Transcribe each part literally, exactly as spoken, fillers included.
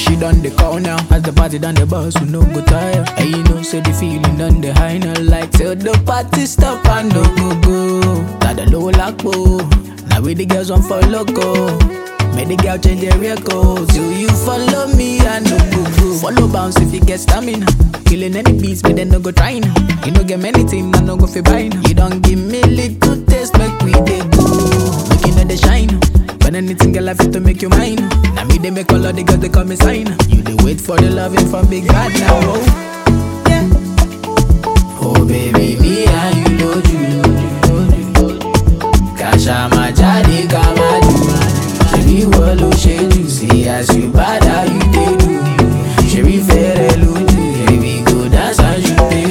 she done the call now. As the party done the bus, we no go tire. And you know, say the feeling done the high now. Like till the party stop and no go go. Got the low lock, now we the girls want for loco. Make the girl change their records. Do you follow me? I no go go. Follow bounce if you get stamina. Killing any beats, but then no go trying. You no get many things, I no go fi buying. You don't give me little taste, make we dey go. Make you know the shine. But anything girl I fit to make you mine. Now me they make all of the girls they call me sign. You they wait for the loving from big bad now. Oh, yeah. Oh baby, me and you know you. Kasha ma jadi kama do. Shebi wolo sheju. See as you bad how you dey do. Shebi fere luju. Baby go dance as you dey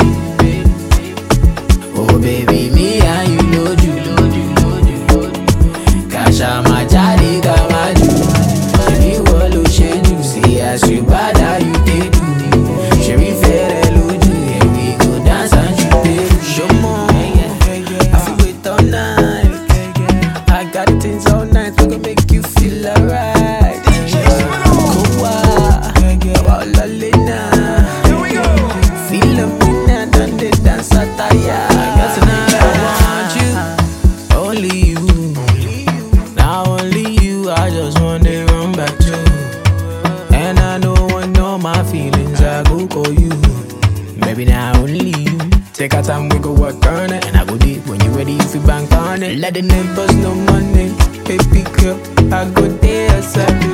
do. Oh baby, me and you know you. Kasha ma jadi kama do. Shebi wolo sheju. See as you bad how you dey do. Shebi fere luju. Baby go dance as you dey do. Show more. I feel wait all night. I got things all night, we gon' make you feel alright. Kowa, about Lalina. Feel the winner, done the dance attire. Tonight I want you, only you. Now only you, I just want to run back to. And I don't want no my feelings, I go call you. Maybe now only you. Take our time, we go work on it. And I go deep when you ready, if you bank on it. Let the neighbors know money. Baby girl, I go there, side.